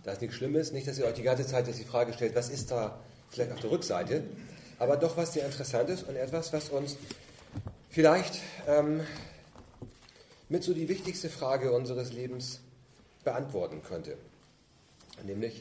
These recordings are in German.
Da ist nichts Schlimmes, nicht, dass ihr euch die ganze Zeit jetzt die Frage stellt, was ist da vielleicht auf der Rückseite, aber doch was sehr Interessantes und etwas, was uns vielleicht mit so die wichtigste Frage unseres Lebens beantworten könnte. Nämlich,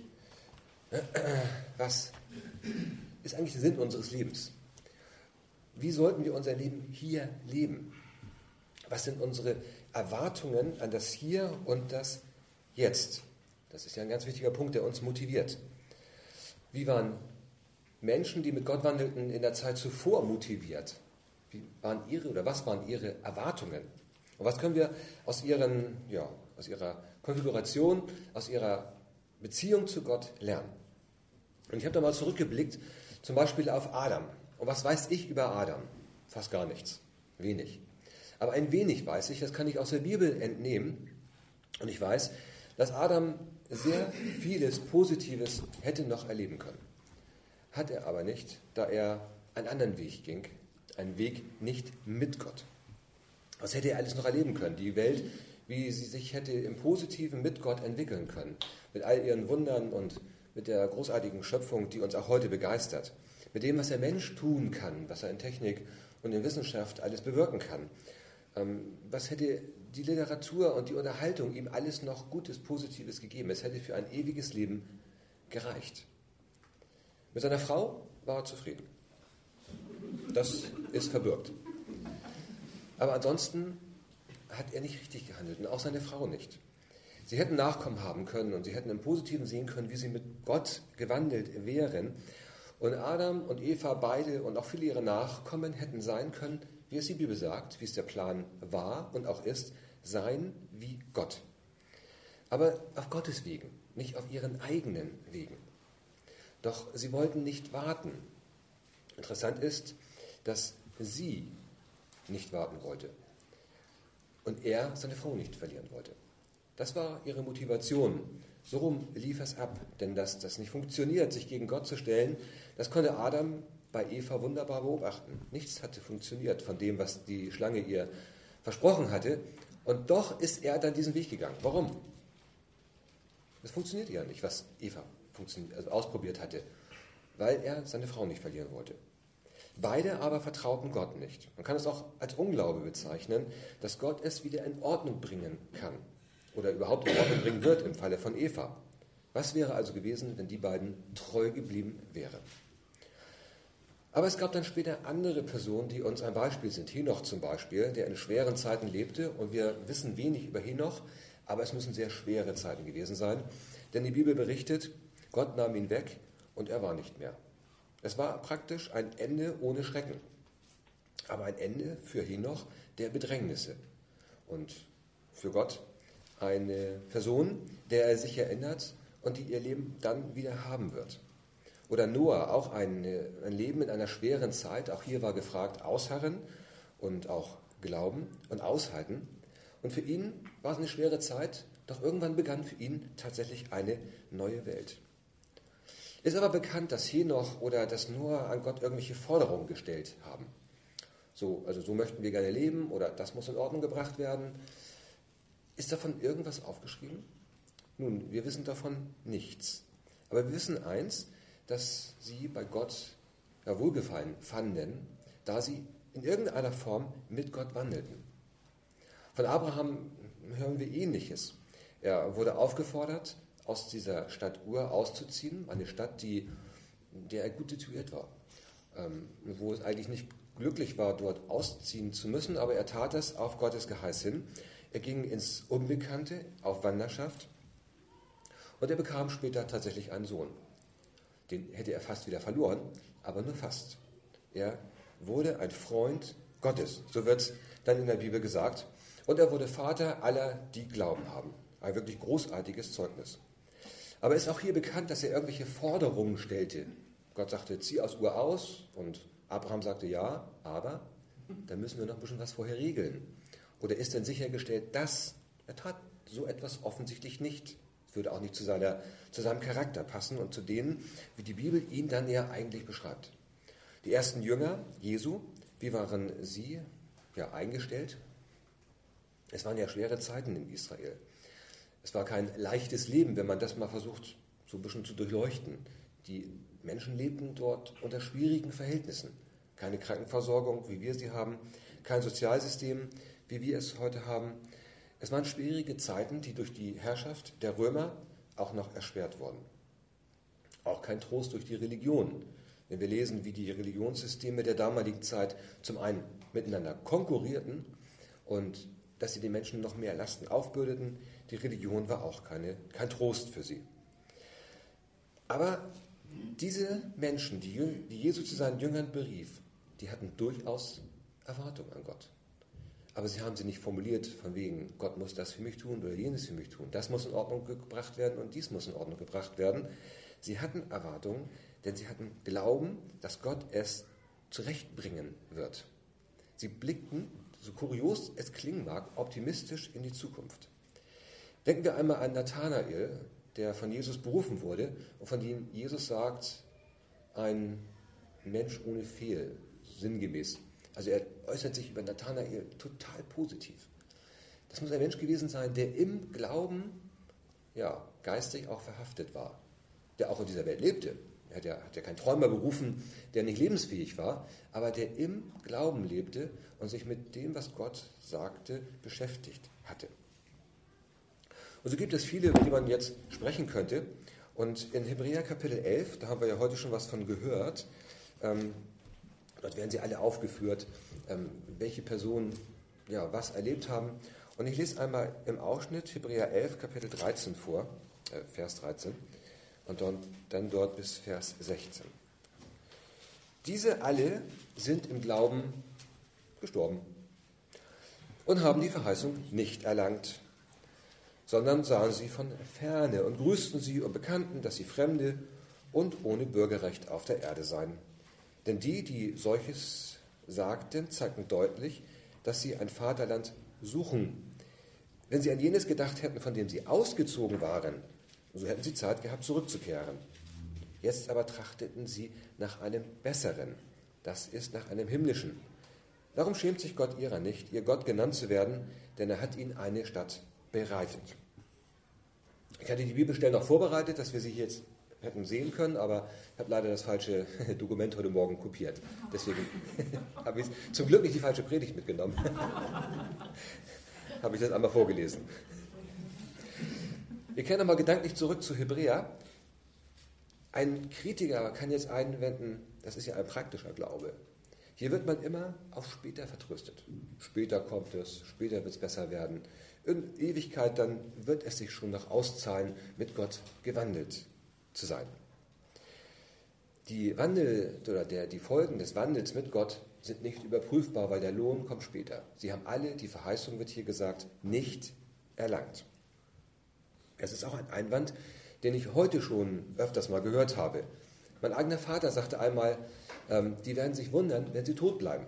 was ist eigentlich der Sinn unseres Lebens? Wie sollten wir unser Leben hier leben? Was sind unsere Erwartungen an das Hier und das Jetzt? Das ist ja ein ganz wichtiger Punkt, der uns motiviert. Wie waren Menschen, die mit Gott wandelten, in der Zeit zuvor motiviert? Was waren ihre Erwartungen? Und was können wir aus ihrer Konfiguration, aus ihrer Beziehung zu Gott lernen? Und ich habe da mal zurückgeblickt, zum Beispiel auf Adam. Und was weiß ich über Adam? Fast gar nichts. Wenig. Aber ein wenig weiß ich, das kann ich aus der Bibel entnehmen. Und ich weiß, dass Adam sehr vieles Positives hätte noch erleben können. Hat er aber nicht, da er einen anderen Weg ging. Einen Weg nicht mit Gott. Was hätte er alles noch erleben können? Die Welt, wie sie sich hätte im Positiven mit Gott entwickeln können. Mit all ihren Wundern und mit der großartigen Schöpfung, die uns auch heute begeistert. Mit dem, was der Mensch tun kann, was er in Technik und in Wissenschaft alles bewirken kann. Was hätte die Literatur und die Unterhaltung ihm alles noch Gutes, Positives gegeben? Es hätte für ein ewiges Leben gereicht. Mit seiner Frau war er zufrieden. Das ist verbürgt. Aber ansonsten hat er nicht richtig gehandelt und auch seine Frau nicht. Sie hätten Nachkommen haben können und sie hätten im Positiven sehen können, wie sie mit Gott gewandelt wären. Und Adam und Eva beide und auch viele ihrer Nachkommen hätten sein können, wie es die Bibel sagt, wie es der Plan war und auch ist, sein wie Gott. Aber auf Gottes Wegen, nicht auf ihren eigenen Wegen. Doch sie wollten nicht warten. Interessant ist, dass sie nicht warten wollte und er seine Frau nicht verlieren wollte. Das war ihre Motivation. So rum lief es ab, denn dass das nicht funktioniert, sich gegen Gott zu stellen, das konnte Adam bei Eva wunderbar beobachten. Nichts hatte funktioniert von dem, was die Schlange ihr versprochen hatte, und doch ist er dann diesen Weg gegangen. Warum? Es funktionierte ja nicht, was Eva ausprobiert hatte, weil er seine Frau nicht verlieren wollte. Beide aber vertrauten Gott nicht. Man kann es auch als Unglaube bezeichnen, dass Gott es wieder in Ordnung bringen kann oder überhaupt in Ordnung bringen wird im Falle von Eva. Was wäre also gewesen, wenn die beiden treu geblieben wären? Aber es gab dann später andere Personen, die uns ein Beispiel sind. Henoch zum Beispiel, der in schweren Zeiten lebte, und wir wissen wenig über Henoch, aber es müssen sehr schwere Zeiten gewesen sein, denn die Bibel berichtet, Gott nahm ihn weg und er war nicht mehr. Es war praktisch ein Ende ohne Schrecken, aber ein Ende für Henoch der Bedrängnisse und für Gott eine Person, der er sich erinnert und die ihr Leben dann wieder haben wird. Oder Noah, auch ein Leben in einer schweren Zeit, auch hier war gefragt, ausharren und auch glauben und aushalten. Und für ihn war es eine schwere Zeit, doch irgendwann begann für ihn tatsächlich eine neue Welt. Ist aber bekannt, dass Henoch oder dass Noah an Gott irgendwelche Forderungen gestellt haben. So möchten wir gerne leben oder das muss in Ordnung gebracht werden. Ist davon irgendwas aufgeschrieben? Nun, wir wissen davon nichts. Aber wir wissen eins, dass sie bei Gott Wohlgefallen fanden, da sie in irgendeiner Form mit Gott wandelten. Von Abraham hören wir Ähnliches. Er wurde aufgefordert, aus dieser Stadt Ur auszuziehen, eine Stadt, der er gut situiert war, wo es eigentlich nicht glücklich war, dort ausziehen zu müssen, aber er tat es auf Gottes Geheiß hin. Er ging ins Unbekannte, auf Wanderschaft, und er bekam später tatsächlich einen Sohn. Den hätte er fast wieder verloren, aber nur fast. Er wurde ein Freund Gottes, so wird es dann in der Bibel gesagt, und er wurde Vater aller, die Glauben haben. Ein wirklich großartiges Zeugnis. Aber es ist auch hier bekannt, dass er irgendwelche Forderungen stellte. Gott sagte, zieh aus Ur aus, und Abraham sagte ja, aber da müssen wir noch ein bisschen was vorher regeln. Oder ist denn sichergestellt, dass er tat so etwas offensichtlich nicht. Es würde auch nicht zu seinem Charakter passen und zu denen, wie die Bibel ihn dann ja eigentlich beschreibt. Die ersten Jünger Jesu, wie waren sie eingestellt? Es waren ja schwere Zeiten in Israel. Es war kein leichtes Leben, wenn man das mal versucht, so ein bisschen zu durchleuchten. Die Menschen lebten dort unter schwierigen Verhältnissen. Keine Krankenversorgung, wie wir sie haben, kein Sozialsystem, wie wir es heute haben. Es waren schwierige Zeiten, die durch die Herrschaft der Römer auch noch erschwert wurden. Auch kein Trost durch die Religion. Wenn wir lesen, wie die Religionssysteme der damaligen Zeit zum einen miteinander konkurrierten und dass sie den Menschen noch mehr Lasten aufbürdeten, die Religion war auch kein Trost für sie. Aber diese Menschen, die Jesus zu seinen Jüngern berief, die hatten durchaus Erwartungen an Gott. Aber sie haben sie nicht formuliert von wegen, Gott muss das für mich tun oder jenes für mich tun. Das muss in Ordnung gebracht werden und dies muss in Ordnung gebracht werden. Sie hatten Erwartungen, denn sie hatten Glauben, dass Gott es zurechtbringen wird. Sie blickten, so kurios es klingen mag, optimistisch in die Zukunft. Denken wir einmal an Nathanael, der von Jesus berufen wurde und von dem Jesus sagt, ein Mensch ohne Fehl, sinngemäß. Also er äußert sich über Nathanael total positiv. Das muss ein Mensch gewesen sein, der im Glauben geistig auch verhaftet war, der auch in dieser Welt lebte. Er hat ja keinen Träumer berufen, der nicht lebensfähig war, aber der im Glauben lebte und sich mit dem, was Gott sagte, beschäftigt hatte. Und so gibt es viele, über die man jetzt sprechen könnte. Und in Hebräer Kapitel 11, da haben wir ja heute schon was von gehört, dort werden sie alle aufgeführt, welche Personen was erlebt haben. Und ich lese einmal im Ausschnitt Hebräer 11, Kapitel 13 vor, Vers 13, und dann dort bis Vers 16. Diese alle sind im Glauben gestorben und haben die Verheißung nicht erlangt, sondern sahen sie von Ferne und grüßten sie und bekannten, dass sie Fremde und ohne Bürgerrecht auf der Erde seien. Denn die solches sagten, zeigten deutlich, dass sie ein Vaterland suchen. Wenn sie an jenes gedacht hätten, von dem sie ausgezogen waren, so hätten sie Zeit gehabt, zurückzukehren. Jetzt aber trachteten sie nach einem Besseren, das ist nach einem Himmlischen. Darum schämt sich Gott ihrer nicht, ihr Gott genannt zu werden, denn er hat ihnen eine Stadt bereitet. Ich hatte die Bibelstellen noch vorbereitet, dass wir sie jetzt hätten sehen können, aber ich habe leider das falsche Dokument heute Morgen kopiert. Deswegen habe ich zum Glück nicht die falsche Predigt mitgenommen. Habe ich das einmal vorgelesen. Wir kehren nochmal gedanklich zurück zu Hebräer. Ein Kritiker kann jetzt einwenden, das ist ja ein praktischer Glaube. Hier wird man immer auf später vertröstet. Später kommt es, später wird es besser werden. In Ewigkeit dann wird es sich schon noch auszahlen, mit Gott gewandelt zu sein. Die Folgen des Wandels mit Gott sind nicht überprüfbar, weil der Lohn kommt später. Sie haben alle, die Verheißung wird hier gesagt, nicht erlangt. Es ist auch ein Einwand, den ich heute schon öfters mal gehört habe. Mein eigener Vater sagte einmal, die werden sich wundern, wenn sie tot bleiben.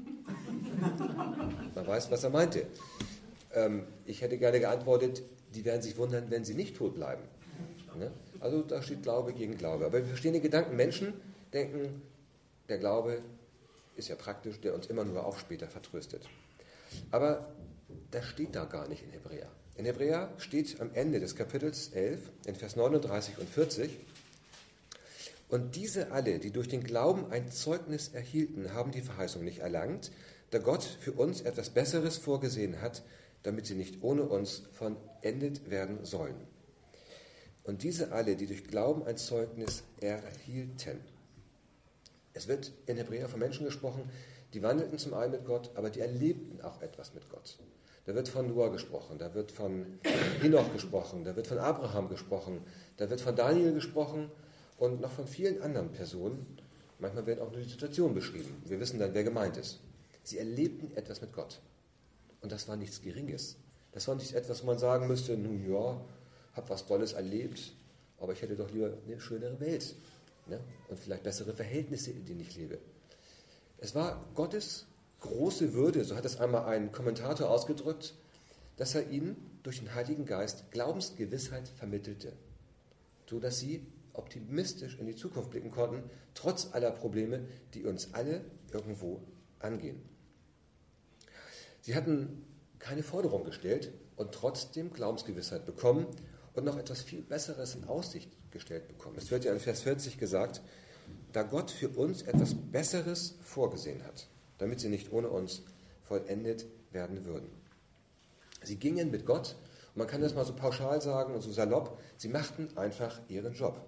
Man weiß, was er meinte. Ich hätte gerne geantwortet, die werden sich wundern, wenn sie nicht tot bleiben. Ne? Also da steht Glaube gegen Glaube. Aber wir verstehen den Gedanken, Menschen denken, der Glaube ist ja praktisch, der uns immer nur auf später vertröstet. Aber das steht da gar nicht in Hebräer. In Hebräer steht am Ende des Kapitels 11, in Vers 39 und 40, und diese alle, die durch den Glauben ein Zeugnis erhielten, haben die Verheißung nicht erlangt, da Gott für uns etwas Besseres vorgesehen hat, damit sie nicht ohne uns vollendet werden sollen. Und diese alle, die durch Glauben ein Zeugnis erhielten. Es wird in Hebräer von Menschen gesprochen, die wandelten zum einen mit Gott, aber die erlebten auch etwas mit Gott. Da wird von Noah gesprochen, da wird von Henoch gesprochen, da wird von Abraham gesprochen, da wird von Daniel gesprochen und noch von vielen anderen Personen. Manchmal werden auch nur die Situationen beschrieben. Wir wissen dann, wer gemeint ist. Sie erlebten etwas mit Gott. Und das war nichts Geringes. Das war nicht etwas, wo man sagen müsste, nun ja, habe was Tolles erlebt, aber ich hätte doch lieber eine schönere Welt, ne? Und vielleicht bessere Verhältnisse, in denen ich lebe. Es war Gottes große Würde, so hat es einmal ein Kommentator ausgedrückt, dass er ihnen durch den Heiligen Geist Glaubensgewissheit vermittelte, sodass sie optimistisch in die Zukunft blicken konnten, trotz aller Probleme, die uns alle irgendwo angehen. Sie hatten keine Forderung gestellt und trotzdem Glaubensgewissheit bekommen und noch etwas viel Besseres in Aussicht gestellt bekommen. Es wird ja in Vers 40 gesagt, da Gott für uns etwas Besseres vorgesehen hat, damit sie nicht ohne uns vollendet werden würden. Sie gingen mit Gott, und man kann das mal so pauschal sagen und so salopp, sie machten einfach ihren Job.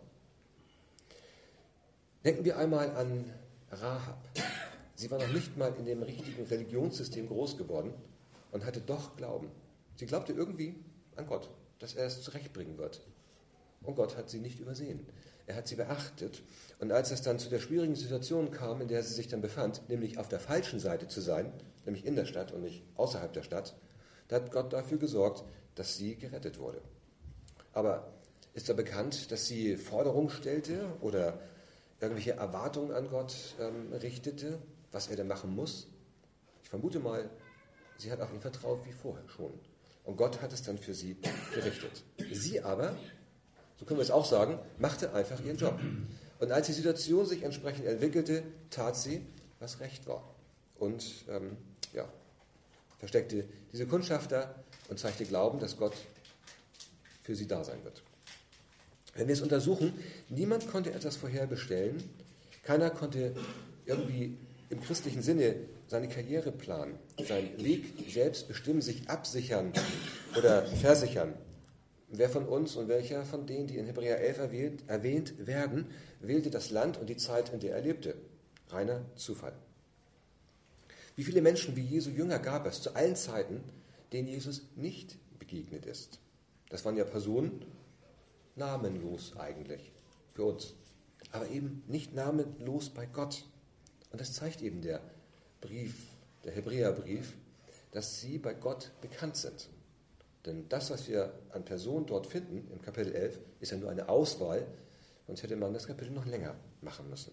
Denken wir einmal an Rahab. Sie war noch nicht mal in dem richtigen Religionssystem groß geworden und hatte doch Glauben. Sie glaubte irgendwie an Gott, dass er es zurechtbringen wird. Und Gott hat sie nicht übersehen. Er hat sie beachtet. Und als es dann zu der schwierigen Situation kam, in der sie sich dann befand, nämlich auf der falschen Seite zu sein, nämlich in der Stadt und nicht außerhalb der Stadt, da hat Gott dafür gesorgt, dass sie gerettet wurde. Aber ist da bekannt, dass sie Forderungen stellte oder irgendwelche Erwartungen an Gott richtete, was er denn machen muss? Ich vermute mal, sie hat auf ihn vertraut wie vorher schon. Und Gott hat es dann für sie gerichtet. Sie aber, so können wir es auch sagen, machte einfach ihren Job. Und als die Situation sich entsprechend entwickelte, tat sie, was recht war. Und versteckte diese Kundschafter und zeigte Glauben, dass Gott für sie da sein wird. Wenn wir es untersuchen, niemand konnte etwas vorherbestellen, keiner konnte irgendwie im christlichen Sinne seine Karriere planen, seinen Weg selbst bestimmen, sich absichern oder versichern. Wer von uns und welcher von denen, die in Hebräer 11 erwähnt werden, wählte das Land und die Zeit, in der er lebte? Reiner Zufall. Wie viele Menschen wie Jesu Jünger gab es zu allen Zeiten, denen Jesus nicht begegnet ist? Das waren ja Personen, namenlos eigentlich für uns, aber eben nicht namenlos bei Gott. Und das zeigt eben der Hebräerbrief, dass sie bei Gott bekannt sind. Denn das, was wir an Personen dort finden, im Kapitel 11, ist ja nur eine Auswahl, sonst hätte man das Kapitel noch länger machen müssen.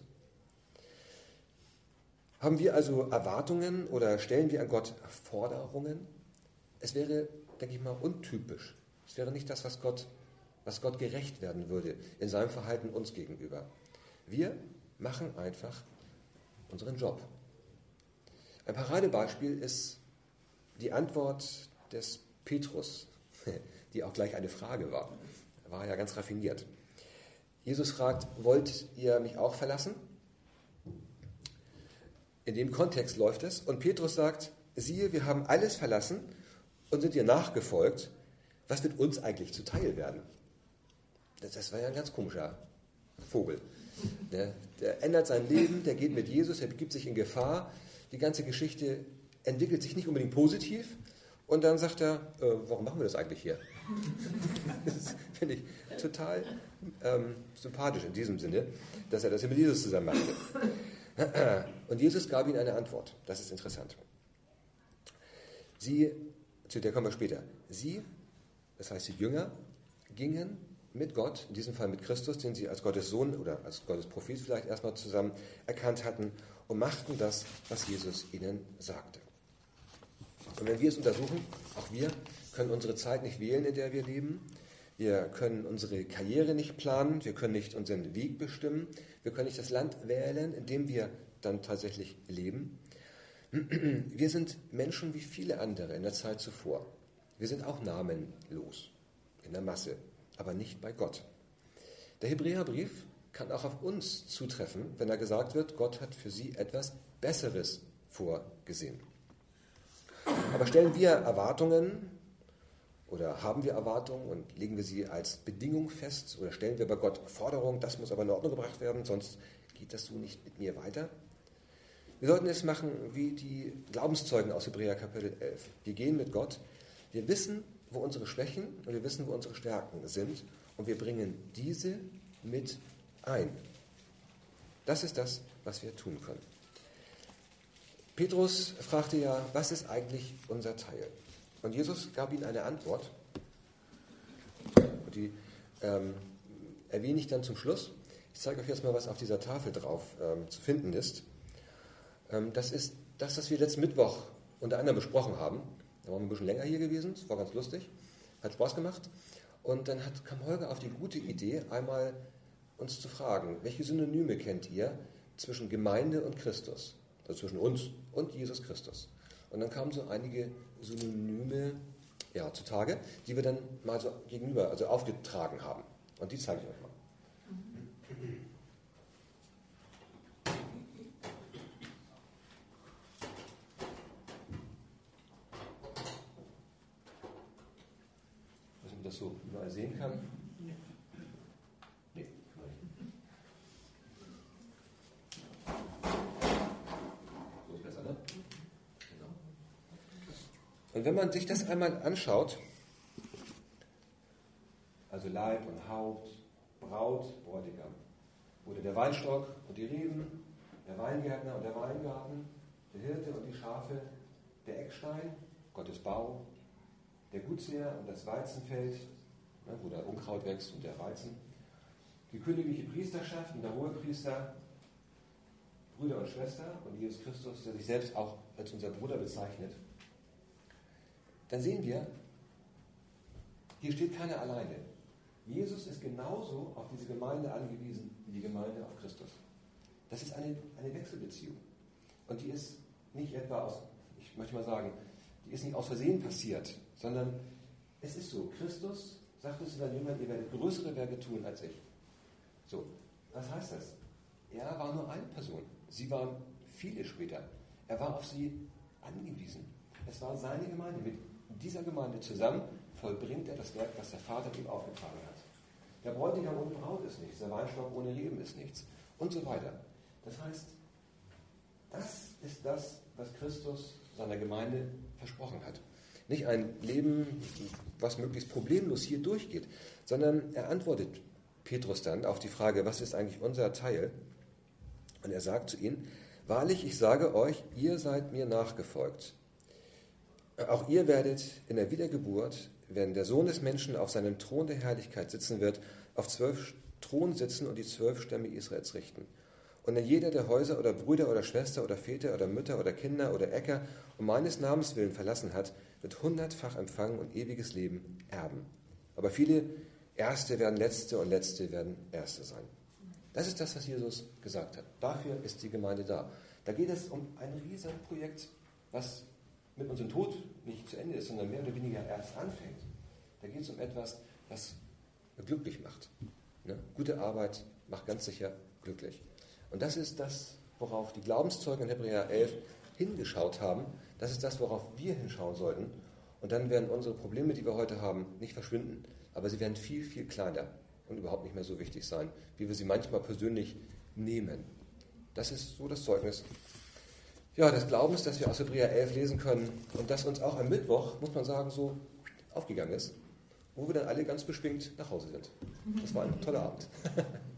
Haben wir also Erwartungen oder stellen wir an Gott Forderungen? Es wäre, denke ich mal, untypisch. Es wäre nicht das, was Gott gerecht werden würde in seinem Verhalten uns gegenüber. Wir machen einfach unseren Job. Ein Paradebeispiel ist die Antwort des Petrus, die auch gleich eine Frage war. Er war ja ganz raffiniert. Jesus fragt, wollt ihr mich auch verlassen? In dem Kontext läuft es. Und Petrus sagt, siehe, wir haben alles verlassen und sind dir nachgefolgt. Was wird uns eigentlich zuteil werden? Das war ja ein ganz komischer Vogel. Der ändert sein Leben, der geht mit Jesus, er begibt sich in Gefahr. Die ganze Geschichte entwickelt sich nicht unbedingt positiv. Und dann sagt er, warum machen wir das eigentlich hier? Das finde ich total sympathisch in diesem Sinne, dass er das hier mit Jesus zusammen machte. Und Jesus gab ihm eine Antwort. Das ist interessant. Zu der kommen wir später. Sie, das heißt die Jünger, gingen mit Gott, in diesem Fall mit Christus, den sie als Gottes Sohn oder als Gottes Prophet vielleicht erstmal zusammen erkannt hatten und machten das, was Jesus ihnen sagte. Und wenn wir es untersuchen, auch wir können unsere Zeit nicht wählen, in der wir leben. Wir können unsere Karriere nicht planen, wir können nicht unseren Weg bestimmen, wir können nicht das Land wählen, in dem wir dann tatsächlich leben. Wir sind Menschen wie viele andere in der Zeit zuvor. Wir sind auch namenlos in der Masse, aber nicht bei Gott. Der Hebräerbrief kann auch auf uns zutreffen, wenn da gesagt wird, Gott hat für sie etwas Besseres vorgesehen. Aber stellen wir Erwartungen oder haben wir Erwartungen und legen wir sie als Bedingung fest oder stellen wir bei Gott Forderungen, das muss aber in Ordnung gebracht werden, sonst geht das so nicht mit mir weiter? Wir sollten es machen wie die Glaubenszeugen aus Hebräer Kapitel 11. Wir gehen mit Gott, wir wissen, wo unsere Schwächen und wir wissen, wo unsere Stärken sind und wir bringen diese mit ein. Das ist das, was wir tun können. Petrus fragte ja, was ist eigentlich unser Teil? Und Jesus gab ihm eine Antwort. Und die erwähne ich dann zum Schluss. Ich zeige euch jetzt mal, was auf dieser Tafel drauf zu finden ist. Das ist das, was wir letzten Mittwoch unter anderem besprochen haben. Da waren wir ein bisschen länger hier gewesen, das war ganz lustig, hat Spaß gemacht. Und dann kam Holger auf die gute Idee, einmal uns zu fragen, welche Synonyme kennt ihr zwischen Gemeinde und Christus? Also zwischen uns und Jesus Christus. Und dann kamen so einige Synonyme ja, zutage, die wir dann mal so gegenüber, also aufgetragen haben. Und die zeige ich euch mal. Dass man das so überall sehen kann. Nee, kann man nicht. So ist besser, ne? Genau. Und wenn man sich das einmal anschaut, also Leib und Haupt, Braut, Bräutigam, oder der Weinstock und die Reben, der Weingärtner und der Weingarten, der Hirte und die Schafe, der Eckstein, Gottes Bau, der Gutseher und das Weizenfeld, wo der Unkraut wächst und der Weizen, die königliche Priesterschaft und der Hohepriester, Brüder und Schwester und Jesus Christus, der sich selbst auch als unser Bruder bezeichnet, dann sehen wir, hier steht keiner alleine. Jesus ist genauso auf diese Gemeinde angewiesen, wie die Gemeinde auf Christus. Das ist eine Wechselbeziehung. Und die ist nicht etwa aus, ich möchte mal sagen, die ist nicht aus Versehen passiert, sondern es ist so. Christus sagte zu seinen Jüngern, ihr werdet größere Werke tun als ich. So, was heißt das? Er war nur eine Person. Sie waren viele später. Er war auf sie angewiesen. Es war seine Gemeinde. Mit dieser Gemeinde zusammen vollbringt er das Werk, was der Vater ihm aufgetragen hat. Der Bräutigam ohne Braut ist nichts, der Weinstock ohne Reben ist nichts und so weiter. Das heißt, das ist das, was Christus seiner Gemeinde versprochen hat. Nicht ein Leben, was möglichst problemlos hier durchgeht, sondern er antwortet Petrus dann auf die Frage, was ist eigentlich unser Teil? Und er sagt zu ihnen, wahrlich, ich sage euch, ihr seid mir nachgefolgt. Auch ihr werdet in der Wiedergeburt, wenn der Sohn des Menschen auf seinem Thron der Herrlichkeit sitzen wird, auf 12 Thronen sitzen und die 12 Stämme Israels richten. Und wenn jeder der Häuser oder Brüder oder Schwester oder Väter oder Mütter oder Kinder oder Äcker um meines Namens willen verlassen hat, wird 100-fach empfangen und ewiges Leben erben. Aber viele Erste werden Letzte und Letzte werden Erste sein. Das ist das, was Jesus gesagt hat. Dafür ist die Gemeinde da. Da geht es um ein Riesenprojekt, was mit unserem Tod nicht zu Ende ist, sondern mehr oder weniger erst anfängt. Da geht es um etwas, was glücklich macht. Ne? Gute Arbeit macht ganz sicher glücklich. Und das ist das, worauf die Glaubenszeugen in Hebräer 11 hingeschaut haben. Das ist das, worauf wir hinschauen sollten. Und dann werden unsere Probleme, die wir heute haben, nicht verschwinden. Aber sie werden viel, viel kleiner und überhaupt nicht mehr so wichtig sein, wie wir sie manchmal persönlich nehmen. Das ist so das Zeugnis des Glaubens, das wir aus Hebräer 11 lesen können und das uns auch am Mittwoch, muss man sagen, so aufgegangen ist, wo wir dann alle ganz beschwingt nach Hause sind. Das war ein toller Abend.